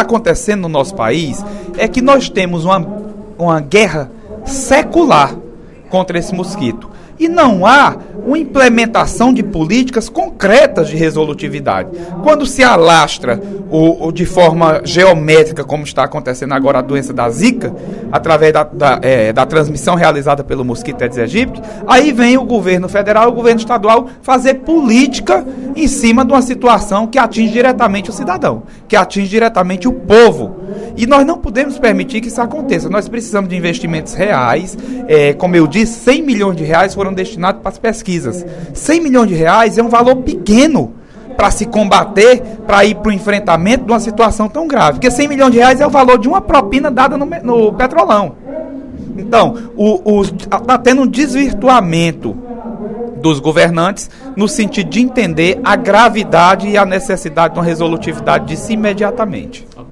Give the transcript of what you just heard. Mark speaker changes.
Speaker 1: acontecendo no nosso país é que nós temos uma guerra secular contra esse mosquito. E não há uma implementação de políticas concretas de resolutividade. Quando se alastra de forma geométrica, como está acontecendo agora a doença da Zika, através da transmissão realizada pelo mosquito Aedes aegypti, aí vem o governo federal e o governo estadual fazer política em cima de uma situação que atinge diretamente o cidadão, que atinge diretamente o povo. E nós não podemos permitir que isso aconteça. Nós precisamos de investimentos reais. Como eu disse, 100 milhões de reais foram destinados para as pesquisas. 100 milhões de reais é um valor pequeno para se combater, para ir para o enfrentamento de uma situação tão grave. Porque 100 milhões de reais é o valor de uma propina dada no Petrolão. Então, está tendo um desvirtuamento dos governantes no sentido de entender a gravidade e a necessidade de uma resolutividade disso imediatamente.